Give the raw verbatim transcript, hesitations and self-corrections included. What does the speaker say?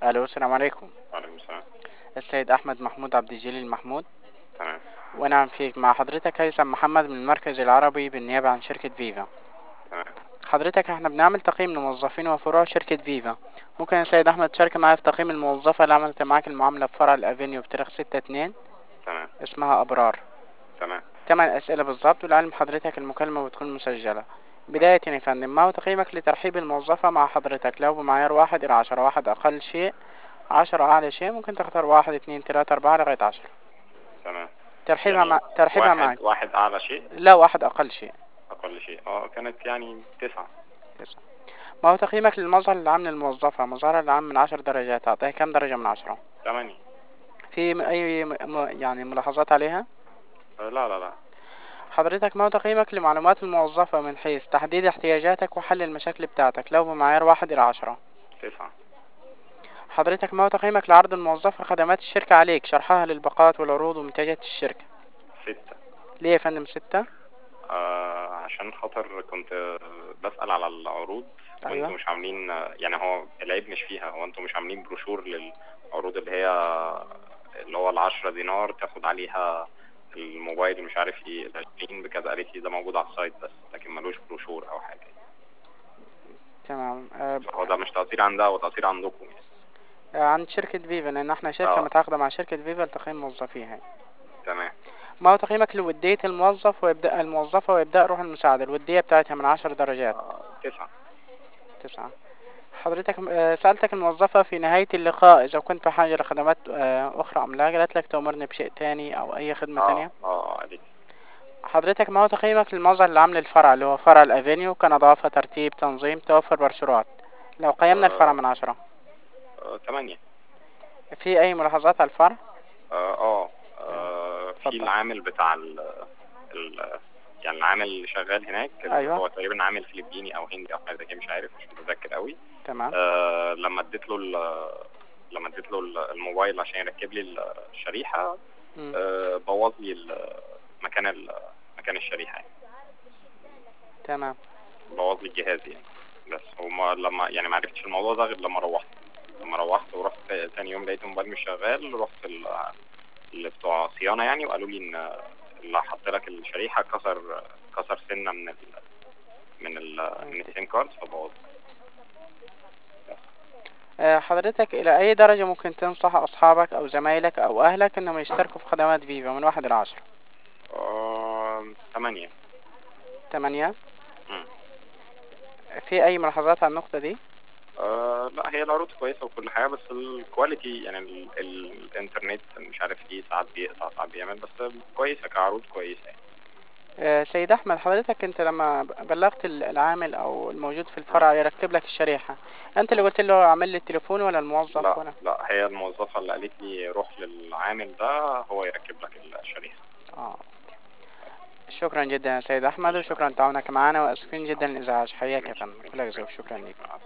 الو، السلام عليكم. وعليكم السلام. السيد احمد محمود عبد الجليل محمود. تمام. ونعم فيك، مع حضرتك هيثم محمد من المركز العربي بالنيابة عن شركة فيفا. تمام. حضرتك احنا بنعمل تقييم لموظفين وفروع شركة فيفا. ممكن يا سيد احمد تشارك معايا في تقييم الموظفة اللي عملت معاك المعاملة في فرع الافينيو بتاريخ ستة اتنين؟ تمام. اسمها ابرار. تمام. تمن اسئلة بالظبط، ولعلم حضرتك المكالمة بتكون مسجلة. تمام. بداية يا فندم، ما هو تقييمك لترحيب الموظفة مع حضرتك لو بمعيار واحد الى عشرة؟ واحد اقل شيء، عشرة اعلى شيء. ممكن تختار واحد اتنين تلاتة اربعة لغاية عشرة. تمام. ترحيبها يعني مع ترحيبها واحد معك. واحد أعلى شيء. لا، واحد اقل شيء. أقل شيء اه كانت يعني تسعة. تسعة. ما هو تقييمك للمظهر العام للموظفة؟ مظهرها العام من عشر درجات، تعطيها كم درجة من عشرة؟ تمانية. في م- أي م... م- يعني ملاحظات عليها؟ آه، لا لا لا. حضرتك ما هو تقييمك لمعلومات الموظفة من حيث تحديد احتياجاتك وحل المشاكل بتاعتك لو بمعيار واحد إلى عشرة؟ تسعة. حضرتك ما هو تقييمك لعرض الموظفة خدمات الشركة عليك، شرحها للباقات والعروض ومنتجات الشركة؟ ستة. ليه يا فندم ستة؟ آه عشان خاطر كنت آه، بسأل على العروض. وانتوا أيوة. مش عاملين آه، يعني هو العيب مش فيها، هو انتوا مش عاملين بروشور للعروض اللي هي اللي هو العشرة دينار تاخد عليها الموبايل مش عارف ايه العشرين بكذا. قالت لي ده موجود على السايت بس لكن ملوش بروشور او حاجة. تمام. أه فهو ده مش تقصير عندها، هو تقصير عندكم يعني. آه، عند شركة فيفا، لأن احنا شركة اه. متعاقدة مع شركة فيفا لتقييم موظفيها. تمام. ما هو تقييمك لودية الموظف وإبداء الموظفة وإبداء روح المساعدة؟ الودية بتاعتها من عشر درجات. آه تسعة. تسعة. حضرتك آه، سألتك الموظفة في نهاية اللقاء إذا كنت بحاجة لخدمات آه، أخرى أم لا، قالت لك تأمرني بشيء تاني أو أي خدمة اه تانية؟ اه قالت. حضرتك ما هو تقييمك للمظهر العام للفرع اللي هو فرع الأفينيو كنظافة، ترتيب، تنظيم، توفر برشورات؟ لو قيمنا الفرع آه من عشرة. آه تمانية. في أي ملاحظات على الفرع؟ آه, آه, آه، آه في اتفضل. العامل بتاع ال ال يعني العامل اللي شغال هناك اللي أيوه. هو تقريبا عامل فلبيني او هندي او حاجه زي كده، مش عارف، مش متذكر قوي. تمام. آه لما اديت له ال- لما اديت له ال- الموبايل عشان يركب لي ال- الشريحه. مم. آه بوظ لي ال- مكان ال- مكان الشريحه يعني. تمام. بوظ لي الجهاز يعني. بس هما لما يعني ما عرفتش الموضوع ده غير لما روحت. لما روحت ورحت تاني يوم لقيت الموبايل مش شغال، رحت ال- اللي بتوع صيانة يعني وقالوا لي ان اللي حط لك الشريحة كسر كسر سنة من ال من ال من السيم كارد فبوظ. آه، حضرتك إلى أي درجة ممكن تنصح أصحابك أو زمايلك أو أهلك إنهم يشتركوا في خدمات فيفا من واحد إلى عشرة؟ آه، تمانية. تمانية. مم. في أي ملاحظات على النقطة دي؟ آه لا، هي العروض كويسة وكل حاجة بس الكواليتي يعني ال ال الانترنت مش عارف ايه، ساعات بيقطع ساعات بيعمل، بس كويسة كعروض كويسة يعني. آه، سيد أحمد، حضرتك أنت لما بلغت ال- العامل أو الموجود في مم. الفرع يركب لك الشريحة، أنت اللي مم. قلت له اعمل لي التليفون ولا الموظف لا ولا؟ لا، هي الموظفة اللي قالت لي روح للعامل ده هو يركب لك الشريحة. آه. شكرا جدا يا سيد أحمد، ماشي. وشكرا تعاونك معنا، وأسفين جدا عفوا. الإزعاج. حياك يا ماشي فندم، كل ماشي ذوق. ماشي شكرا لك.